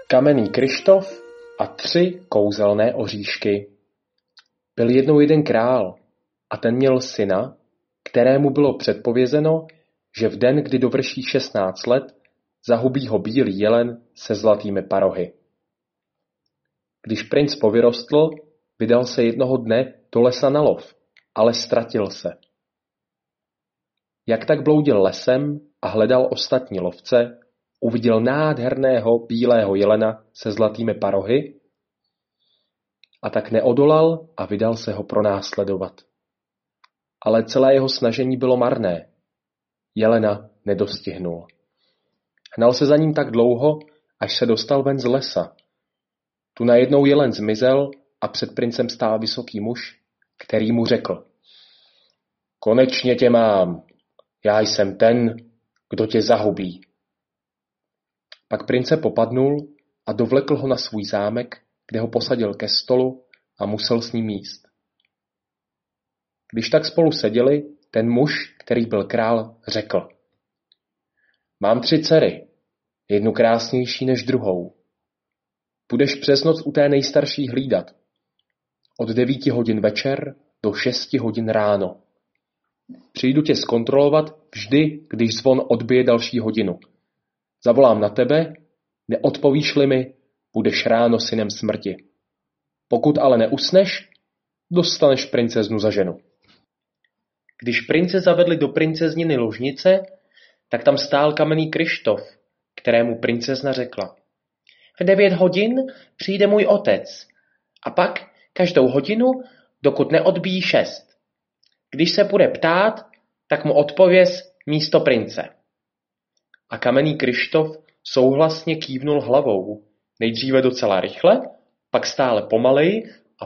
Kamenný Kryštof a 3 kouzelné oříšky. Byl jednou jeden král a ten měl syna, kterému bylo předpovězeno, že v den, kdy dovrší 16 let, zahubí ho bílý jelen se zlatými parohy. Když princ povyrostl, vydal se jednoho dne do lesa na lov, ale ztratil se. Jak tak bloudil lesem a hledal ostatní lovce, uviděl nádherného bílého jelena se zlatými parohy a tak neodolal a vydal se ho pronásledovat. Ale celé jeho snažení bylo marné. Jelena nedostihnul. Hnal se za ním tak dlouho, až se dostal ven z lesa. Tu najednou jelen zmizel a před princem stál vysoký muž, který mu řekl: Konečně tě mám, já jsem ten, kdo tě zahubí. Pak prince popadnul a dovlekl ho na svůj zámek, kde ho posadil ke stolu a musel s ním jíst. Když tak spolu seděli, ten muž, který byl král, řekl: Mám 3 dcery, jednu krásnější než druhou. Budeš přes noc u té nejstarší hlídat. Od 9 hodin večer do 6 hodin ráno. Přijdu tě zkontrolovat vždy, když zvon odbije další hodinu. Zavolám na tebe, neodpovíš-li mi, budeš ráno synem smrti. Pokud ale neusneš, dostaneš princeznu za ženu. Když prince zavedli do princezniny ložnice, tak tam stál kamenný Kryštof, kterému princezna řekla: V 9 hodin přijde můj otec a pak každou hodinu, dokud neodbíjí 6. Když se bude ptát, tak mu odpověz místo prince. A kamenný Kryštof souhlasně kývnul hlavou, nejdříve docela rychle, pak stále pomaleji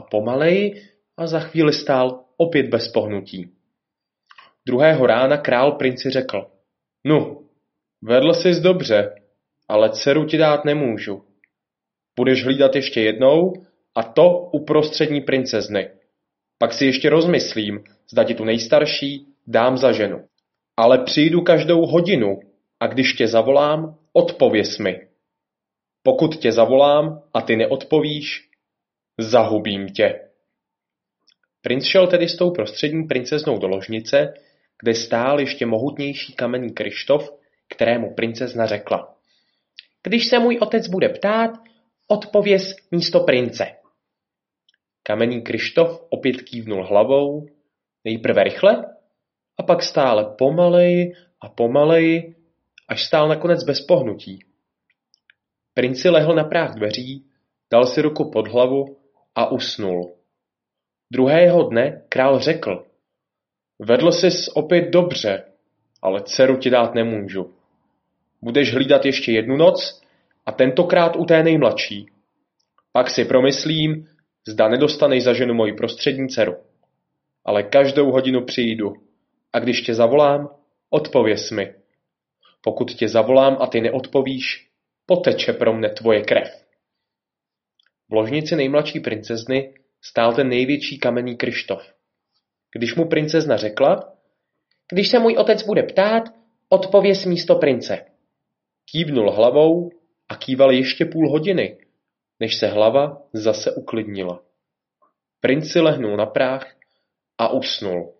a za chvíli stál opět bez pohnutí. Druhého rána král princi řekl: Nu, vedl sis dobře, ale dceru ti dát nemůžu. Budeš hlídat ještě jednou, a to u prostřední princezny. Pak si ještě rozmyslím, zda ti tu nejstarší dám za ženu. Ale přijdu každou hodinu a když tě zavolám, odpověz mi. Pokud tě zavolám a ty neodpovíš, zahubím tě. Princ šel tedy s tou prostřední princeznou do ložnice, kde stál ještě mohutnější kamenný Kryštof, kterému princezna řekla: Když se můj otec bude ptát, odpověz místo prince. Kamenný Kryštof opět kývnul hlavou, nejprve rychle, a pak stále pomaleji, až stál nakonec bez pohnutí. Princ si lehl na práh dveří, dal si ruku pod hlavu a usnul. Druhého dne král řekl: Vedl sis opět dobře, ale dceru ti dát nemůžu. Budeš hlídat ještě jednu noc a tentokrát u té nejmladší. Pak si promyslím, zda nedostaneš za ženu moji prostřední dceru. Ale každou hodinu přijdu a když tě zavolám, odpověz mi. Pokud tě zavolám a ty neodpovíš, poteče pro mne tvoje krev. V ložnici nejmladší princezny stál ten největší kamenný Kryštof. Když mu princezna řekla: Když se můj otec bude ptát, odpověz místo prince. Kývnul hlavou a kýval ještě půl hodiny, než se hlava zase uklidnila. Princ si lehnul na práh a usnul.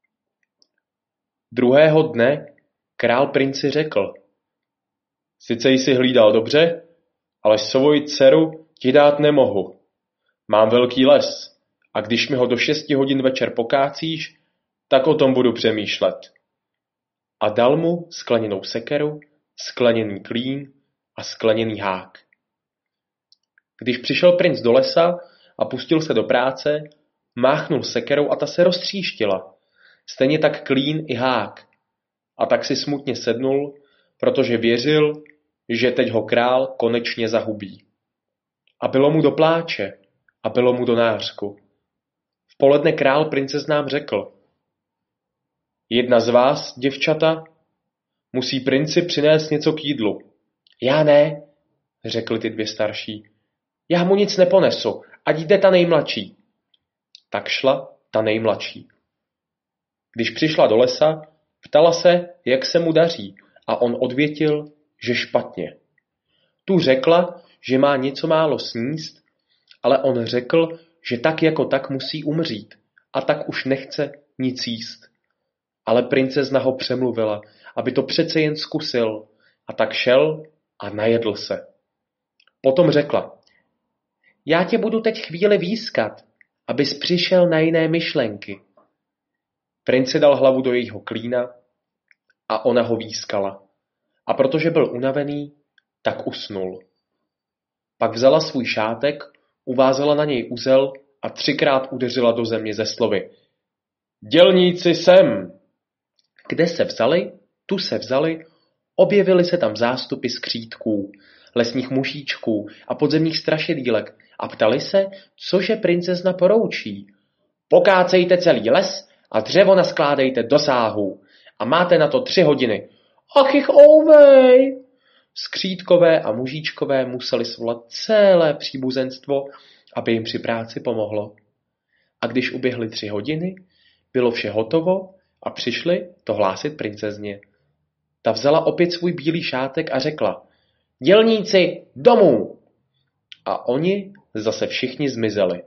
Druhého dne král princi řekl: Sice jsi hlídal dobře, ale svoji dceru ti dát nemohu. Mám velký les a když mi ho do 6 hodin večer pokácíš, tak o tom budu přemýšlet. A dal mu skleněnou sekeru, skleněný klín a skleněný hák. Když přišel princ do lesa a pustil se do práce, máchnul sekerou a ta se roztříštila. Stejně tak klín i hák. A tak si smutně sednul, protože věřil, že teď ho král konečně zahubí. A bylo mu do pláče a bylo mu do nářku. V poledne král princeznám řekl: Jedna z vás, děvčata, musí princi přinést něco k jídlu. Já ne, řekly ty 2 starší. Já mu nic neponesu, ať jde ta nejmladší. Tak šla ta nejmladší. Když přišla do lesa, ptala se, jak se mu daří, a on odvětil, že špatně. Tu řekla, že má něco málo sníst, ale on řekl, že tak jako tak musí umřít a tak už nechce nic jíst. Ale princezna ho přemluvila, aby to přece jen zkusil, a tak šel a najedl se. Potom řekla: Já tě budu teď chvíli výskat, abys přišel na jiné myšlenky. Princ si dal hlavu do jejího klína a ona ho výskala. A protože byl unavený, tak usnul. Pak vzala svůj šátek, uvázala na něj uzel a 3krát udeřila do země ze slovy: Dělníci sem! Kde se vzali, tu se vzali, objevily se tam zástupy skřítků, lesních mužíčků a podzemních strašidílek a ptali se, cože princezna poroučí. Pokácejte celý les a dřevo naskládejte do sáhů a máte na to 3 hodiny. Ach jich ouvej! Skřítkové a mužíčkové museli svolat celé příbuzenstvo, aby jim při práci pomohlo. A když uběhly 3 hodiny, bylo vše hotovo a přišli to hlásit princezně. Ta vzala opět svůj bílý šátek a řekla: Dělníci, domů! A oni zase všichni zmizeli.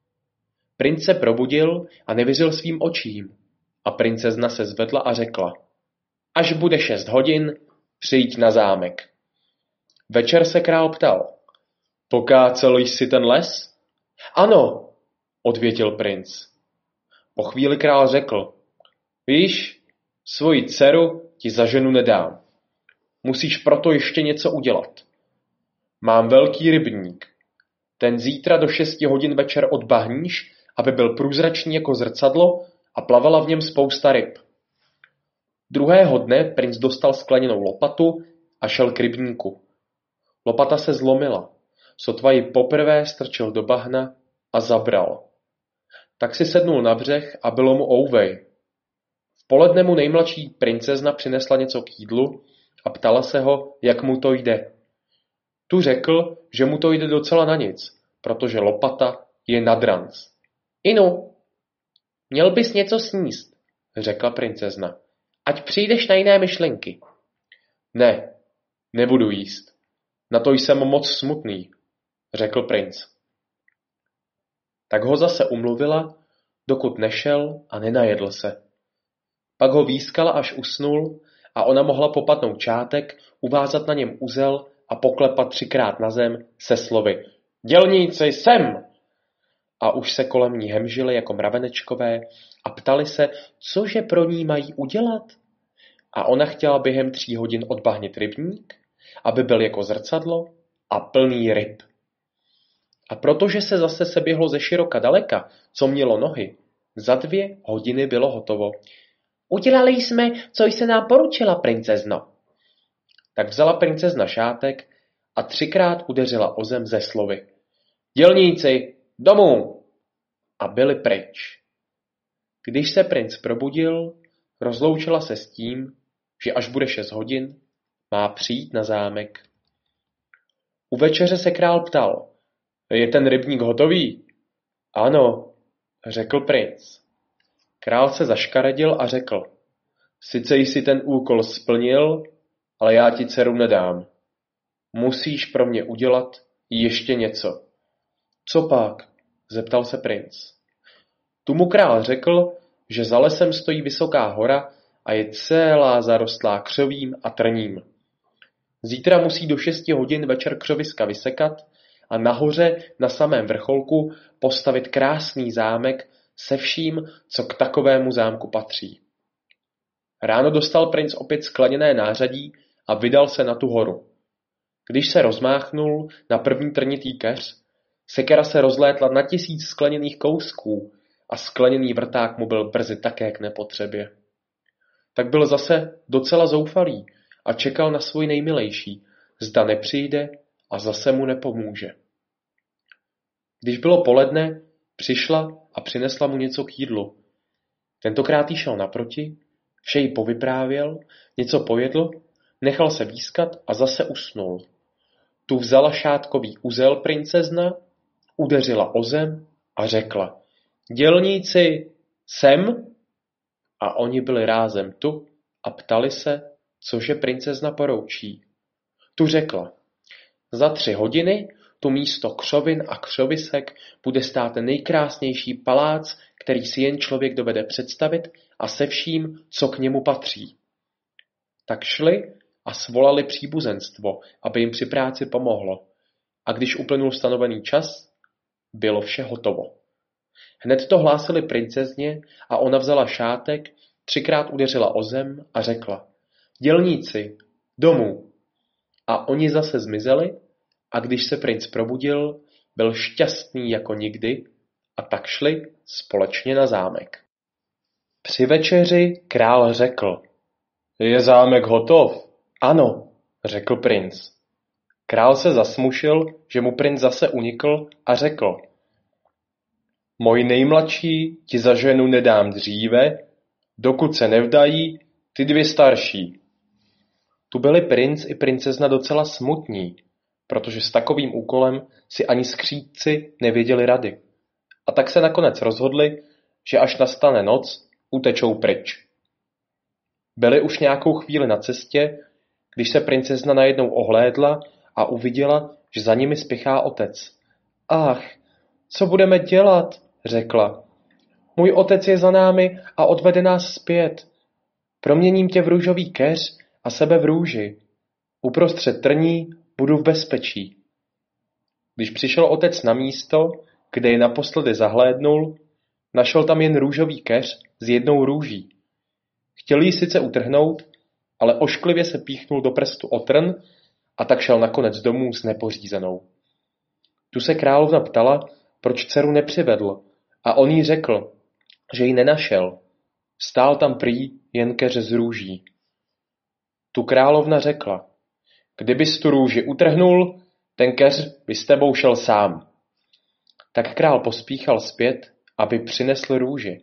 Princ se probudil a nevěřil svým očím. A princezna se zvedla a řekla: Až bude 6 hodin, přijď na zámek. Večer se král ptal: Pokácel jsi ten les? Ano, odvětil princ. Po chvíli král řekl: Víš, svoji dceru ti za ženu nedám. Musíš proto ještě něco udělat. Mám velký rybník. Ten zítra do 6 hodin večer odbahníš, aby byl průzračný jako zrcadlo a plavala v něm spousta ryb. Druhého dne princ dostal skleněnou lopatu a šel k rybníku. Lopata se zlomila, sotva ji poprvé strčil do bahna a zabral. Tak si sednul na břeh a bylo mu ouvej. V poledne mu nejmladší princezna přinesla něco k jídlu a ptala se ho, jak mu to jde. Tu řekl, že mu to jde docela na nic, protože lopata je nad ranc. Inu, měl bys něco sníst, řekla princezna, ať přijdeš na jiné myšlenky. Ne, nebudu jíst. Na to jsem moc smutný, řekl princ. Tak ho zase umluvila, dokud nešel a nenajedl se. Pak ho výskala, až usnul, a ona mohla popatnout šátek, uvázat na něm uzel a poklepat 3krát na zem se slovy: Dělníci, sem! A už se kolem ní hemžili jako mravenečkové a ptali se, cože pro ní mají udělat. A ona chtěla během 3 hodin odbahnit rybník, aby byl jako zrcadlo a plný ryb. A protože se zase seběhlo ze široka daleka, co mělo nohy, za 2 hodiny bylo hotovo. Udělali jsme, co jsi nám poručila, princezno. Tak vzala princezna šátek a 3krát udeřila o zem ze slovy: Dělníci, domů! A byli pryč. Když se princ probudil, rozloučila se s tím, že až bude 6 hodin, má přijít na zámek. U večeře se král ptal: Je ten rybník hotový? Ano, řekl princ. Král se zaškaredil a řekl: Sice jsi ten úkol splnil, ale já ti dceru nedám. Musíš pro mě udělat ještě něco. Co pak? Zeptal se princ. Tu mu král řekl, že za lesem stojí vysoká hora a je celá zarostlá křovím a trním. Zítra musí do 6 hodin večer křoviska vysekat a nahoře na samém vrcholku postavit krásný zámek se vším, co k takovému zámku patří. Ráno dostal princ opět skleněné nářadí a vydal se na tu horu. Když se rozmáchnul na první trnitý keř, sekera se rozlétla na 1000 skleněných kousků a skleněný vrták mu byl brzy také k nepotřebě. Tak byl zase docela zoufalý a čekal na svůj nejmilejší, zda nepřijde a zase mu nepomůže. Když bylo poledne, přišla a přinesla mu něco k jídlu. Tentokrát jí šel naproti, vše jí povyprávěl, něco pojedl, nechal se výskat a zase usnul. Tu vzala šátkový uzel princezna, udeřila o zem a řekla: Dělníci, sem? A oni byli rázem tu a ptali se, cože princezna poroučí. Tu řekla: Za 3 hodiny tu místo křovin a křovisek bude stát nejkrásnější palác, který si jen člověk dovede představit a se vším, co k němu patří. Tak šli a svolali příbuzenstvo, aby jim při práci pomohlo. A když uplynul stanovený čas, bylo vše hotovo. Hned to hlásili princezně a ona vzala šátek, 3krát udeřila o zem a řekla: Dělníci, domů! A oni zase zmizeli a když se princ probudil, byl šťastný jako nikdy a tak šli společně na zámek. Při večeři král řekl: Je zámek hotov? Ano, řekl princ. Král se zasmušil, že mu princ zase unikl a řekl: Moji nejmladší ti za ženu nedám dříve, dokud se nevdají ty 2 starší. Tu byli princ i princezna docela smutní, protože s takovým úkolem si ani skřídci nevěděli rady. A tak se nakonec rozhodli, že až nastane noc, utečou pryč. Byli už nějakou chvíli na cestě, když se princezna najednou ohlédla a uviděla, že za nimi spěchá otec. Ach, co budeme dělat, řekla. Můj otec je za námi a odvede nás zpět. Proměním tě v růžový keř a sebe v růži. Uprostřed trní budu v bezpečí. Když přišel otec na místo, kde je naposledy zahlédnul, našel tam jen růžový keř s 1 růží. Chtěl ji sice utrhnout, ale ošklivě se píchnul do prstu o trn a tak šel nakonec domů s nepořízenou. Tu se královna ptala, proč dceru nepřivedl, a on jí řekl, že ji nenašel. Stál tam prý jen keř z růží. Tu královna řekla: Kdybys tu růži utrhnul, ten keř by s tebou šel sám. Tak král pospíchal zpět, aby přinesl růži.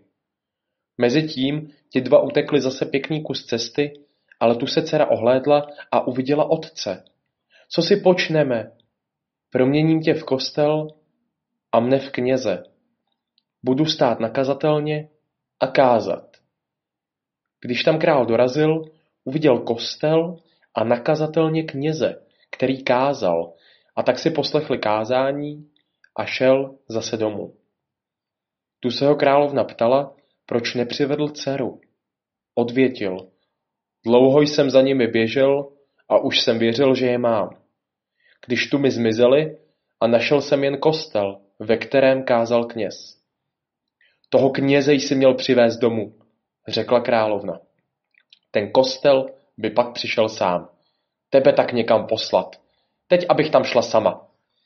Mezitím ti 2 utekli zase pěkný kus cesty, ale tu se dcera ohlédla a uviděla otce. Co si počneme? Proměním tě v kostel a mne v kněze. Budu stát na kazatelně a kázat. Když tam král dorazil, uviděl kostel a na kazatelně kněze, který kázal, a tak si poslechli kázání a šel zase domů. Tu se ho královna ptala, proč nepřivedl dceru. Odvětil: Dlouho jsem za nimi běžel a už jsem věřil, že je mám. Když tu mi zmizeli a našel jsem jen kostel, ve kterém kázal kněz. Toho kněze jsi měl přivést domů, řekla královna. Ten kostel by pak přišel sám. Tebe tak někam poslat. Teď abych tam šla sama.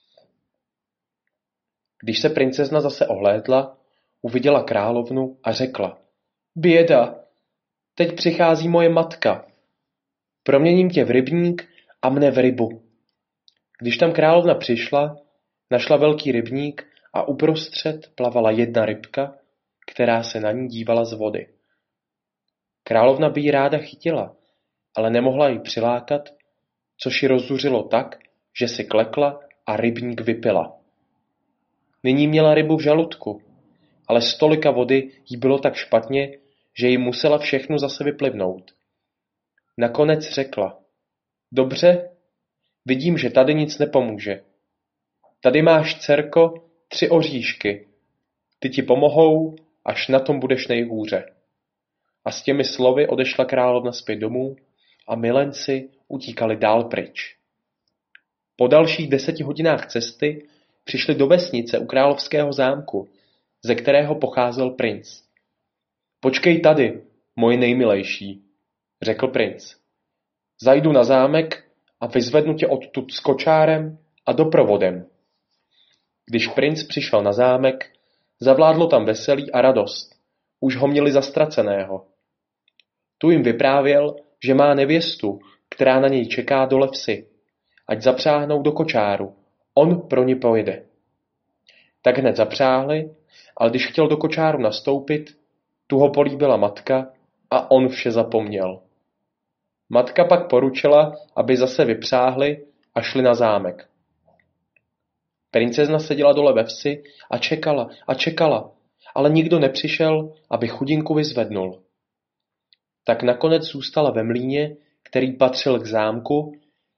Když se princezna zase ohlédla, uviděla královnu a řekla: Běda, teď přichází moje matka. Proměním tě v rybník a mne v rybu. Když tam královna přišla, našla velký rybník a uprostřed plavala 1 rybka, která se na ní dívala z vody. Královna by ji ráda chytila, ale nemohla ji přilákat, což ji rozzuřilo tak, že si klekla a rybník vypila. Nyní měla rybu v žaludku, ale z tolika vody jí bylo tak špatně, že jí musela všechno zase vyplivnout. Nakonec řekla: Dobře, vidím, že tady nic nepomůže. Tady máš, dcerko, 3 oříšky. Ty ti pomohou, až na tom budeš nejhůře. A s těmi slovy odešla královna zpět domů a milenci utíkali dál pryč. Po dalších 10 hodinách cesty přišli do vesnice u královského zámku, ze kterého pocházel princ. Počkej tady, moje nejmilejší, řekl princ. Zajdu na zámek a vyzvednu tě odtud s kočárem a doprovodem. Když princ přišel na zámek, zavládlo tam veselí a radost. Už ho měli zastraceného. Tu jim vyprávěl, že má nevěstu, která na něj čeká dole vsi. Ať zapřáhnou do kočáru. On pro ně pojede. Tak hned zapřáhli, ale když chtěl do kočáru nastoupit, tu ho políbila matka a on vše zapomněl. Matka pak poručila, aby zase vypřáhli a šli na zámek. Princezna seděla dole ve vsi a čekala, ale nikdo nepřišel, aby chudinku vyzvednul. Tak nakonec zůstala ve mlýně, který patřil k zámku,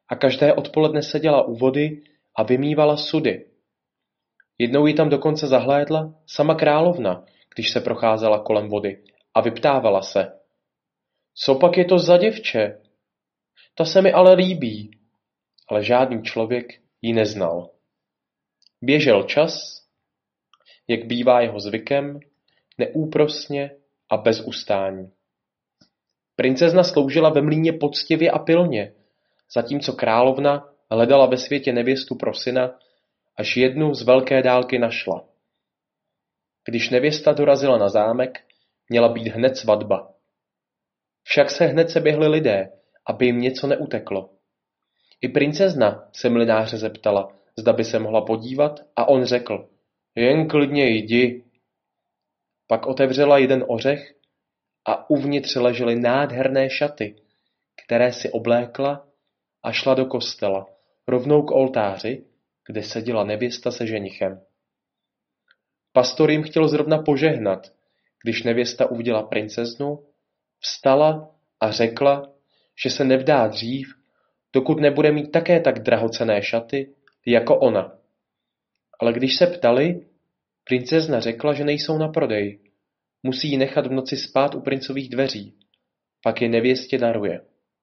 a každé odpoledne seděla u vody a vymývala sudy. Jednou ji tam dokonce zahlédla sama královna, když se procházela kolem vody a vyptávala se. Co pak je to za děvče? Ta se mi ale líbí. Ale žádný člověk ji neznal. Běžel čas, jak bývá jeho zvykem, neúprosně a bez ustání. Princezna sloužila ve mlýně poctivě a pilně, zatímco královna hledala ve světě nevěstu pro syna, až jednu z velké dálky našla. Když nevěsta dorazila na zámek, měla být hned svatba. Však se hned seběhli lidé, aby jim něco neuteklo. I princezna se mlynáře zeptala, zda by se mohla podívat, a on řekl, jen klidně jdi. Pak otevřela jeden ořech a uvnitř ležely nádherné šaty, které si oblékla a šla do kostela, rovnou k oltáři, kde seděla nevěsta se ženichem. Pastor jim chtěl zrovna požehnat, když nevěsta uviděla princeznu, vstala a řekla, že se nevdá dřív, dokud nebude mít také tak drahocenné šaty jako ona. Ale když se ptali, princezna řekla, že nejsou na prodej. Musí ji nechat v noci spát u princových dveří, pak je nevěstě daruje.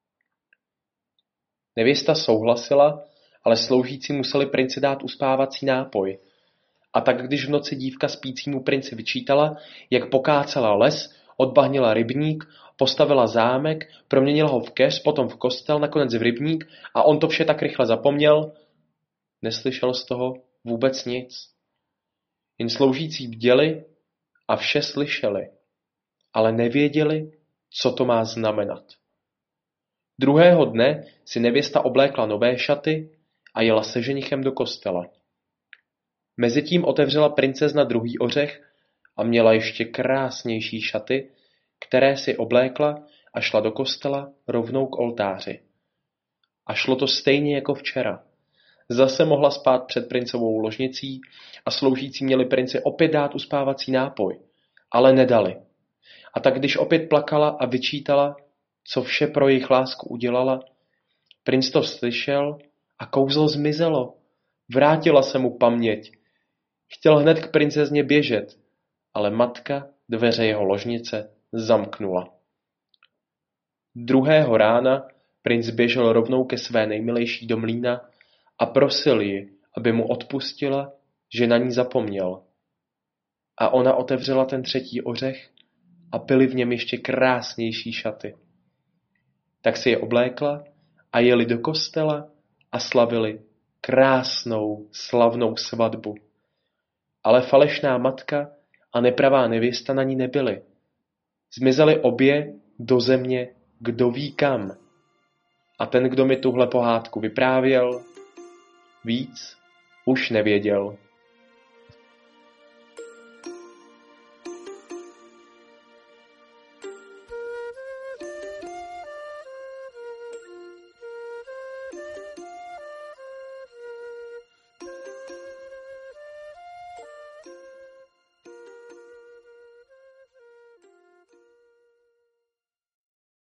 Nevěsta souhlasila, ale sloužící museli princi dát uspávací nápoj. A tak když v noci dívka spícímu princi vyčítala, jak pokácela les, odbahnila rybník, postavila zámek, proměnila ho v keř, potom v kostel, nakonec v rybník a on to vše tak rychle zapomněl, neslyšel z toho vůbec nic. Jen sloužící bděli a vše slyšeli, ale nevěděli, co to má znamenat. Druhého dne si nevěsta oblékla nové šaty a jela se ženichem do kostela. Mezitím otevřela princezna druhý ořech a měla ještě krásnější šaty, které si oblékla a šla do kostela rovnou k oltáři. A šlo to stejně jako včera. Zase mohla spát před princovou ložnicí a sloužící měli princi opět dát uspávací nápoj, ale nedali. A tak když opět plakala a vyčítala, co vše pro jejich lásku udělala, princ to slyšel a kouzlo zmizelo. Vrátila se mu paměť. Chtěl hned k princezně běžet, ale matka dveře jeho ložnice zamknula. Druhého rána princ běžel rovnou ke své nejmilejší do mlýna a prosil ji, aby mu odpustila, že na ní zapomněl. A ona otevřela ten třetí ořech a byly v něm ještě krásnější šaty. Tak si je oblékla a jeli do kostela a slavili krásnou, slavnou svatbu. Ale falešná matka a nepravá nevěsta na ní nebyly. Zmizely obě do země, kdo ví kam. A ten, kdo mi tuhle pohádku vyprávěl, víc už nevěděl.